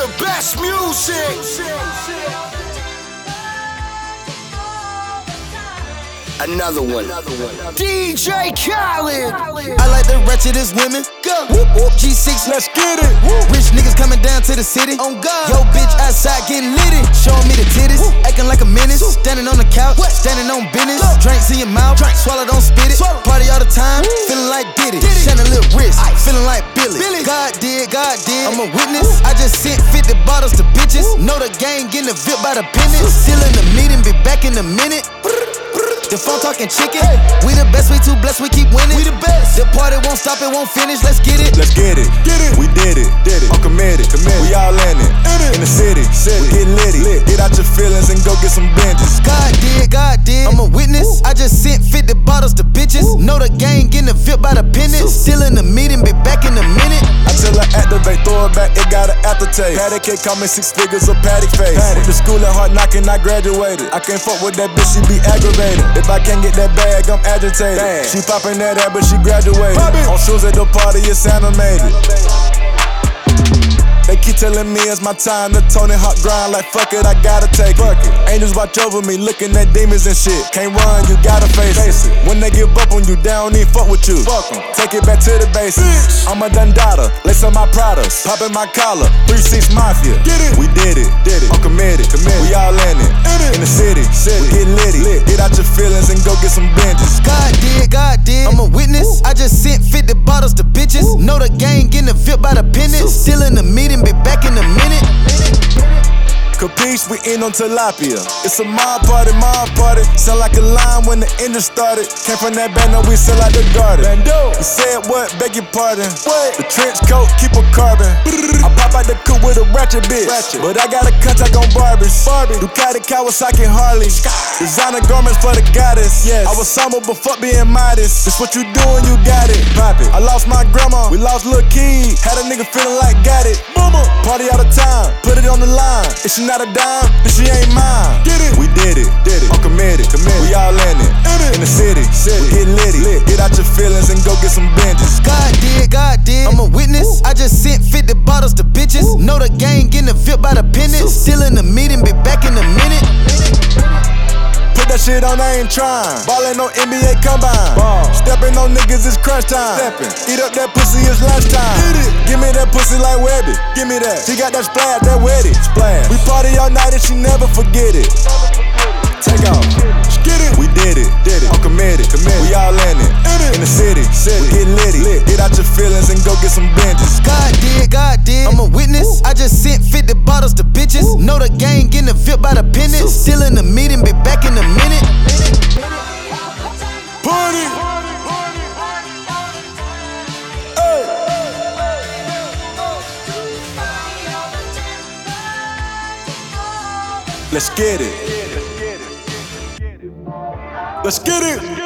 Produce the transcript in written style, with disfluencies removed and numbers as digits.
the best music. Another one. DJ Khaled. I like the wretchedest women. Go. Whoop, whoop. G6, let's get it. Whoop. Rich niggas coming down to the city. On God. Yo, bitch outside getting litty. Showing me the titties. Whoop. Acting like a menace. Standing on the couch. What? Standing on business. Look. Drinks in your mouth. Drink. Swallow, don't spit it. Swallow. Party all the time. Woo. Feeling like Diddy. Shining little wrist. Ice. Feeling like Billy. God did. I'm a witness. Woo. I just sent 50 bottles to bitches. Know the gang getting the VIP by the pennies. Still in the meeting. Be back in a minute. The phone talking chicken. Hey. We the best, we too blessed, we keep winning. We the best. The party won't stop, it won't finish. Let's get it. Let's get it. We did it. I'm committed. We all in it. In the city. We get litty. Get out your feelings and go get some binges. God did. I'm a witness. I just sent 50 bottles to bitches. Know the gang getting the VIP by the pennies. Still in the meeting, be back in a minute. I tell her activate, throw it back, it got an aftertaste. Patty cake, call me 6 figures of patty face. Went to school at hard knocking, I graduated. I can't fuck with that bitch, she be aggravated. If I can't get that bag, I'm agitated. She poppin' that ass, but she graduated. On shoes at the party, it's animated. They keep telling me it's my time to Tony Hawk grind. Like fuck it, I gotta take it. Angels watch over me, looking at demons and shit. Can't run, you gotta face it. When they give up on you, they don't even fuck with you. Fuck 'em. Take it back to the basics. I'm a Dundada, lace on my Pradas, poppin' my collar, 3-6 Mafia. We did it. I'm committed. We all in it. In the city. We get litty. Get out your feelings and go get some binges. God did. I'm a witness. I just sent 50 bottles to bitches. Know the gang getting the VIP by the pennies. Still in the meeting, be back in a minute. Capiche, we in on tilapia. It's a mob party. Sound like a line when the engine started. Came from that band, now we sell out the garden. You said what? Beg your pardon. What? The trench coat, keep a carbon. I pop out the coupe with a ratchet bitch. But I got a contact on Barbies. Ducati, Kawasaki, Harley. Designer garments for the goddess. Yes. I was somber, but fuck being modest. This what you doing, you got it. Pop it. I lost my grandma, we lost Lil' Key. Had a nigga feeling like got it. Mama. Party all the time, put it on the line. If she not a dime, then she ain't mine. We did it. I'm committed. We all in it. In the city. We get litty. Get out your feelings and go get some binges. God did. I'm a witness. I just sent 50 bottles to bitches. Know the gang getting the VIP by the pennies. Still in the meeting, be back in a minute. Put that shit on, I ain't trying. Ballin' on NBA Combine. Steppin' on niggas, it's crunch time. Eat up that pussy, it's lunchtime. Give me that pussy like Webby. Give me that. She got that splash, that wetty. We party all night and she never forget it. Take off. We did it. I'm committed. We all in it. In the city. We get litty. Get out your feelings and go get some binges. God did. I'm a witness. I just sent 50 bottles to bitches. Know the gang getting the VIP by the pennies. Still in the meeting, be back in a minute. Party. Let's get it. Let's get it.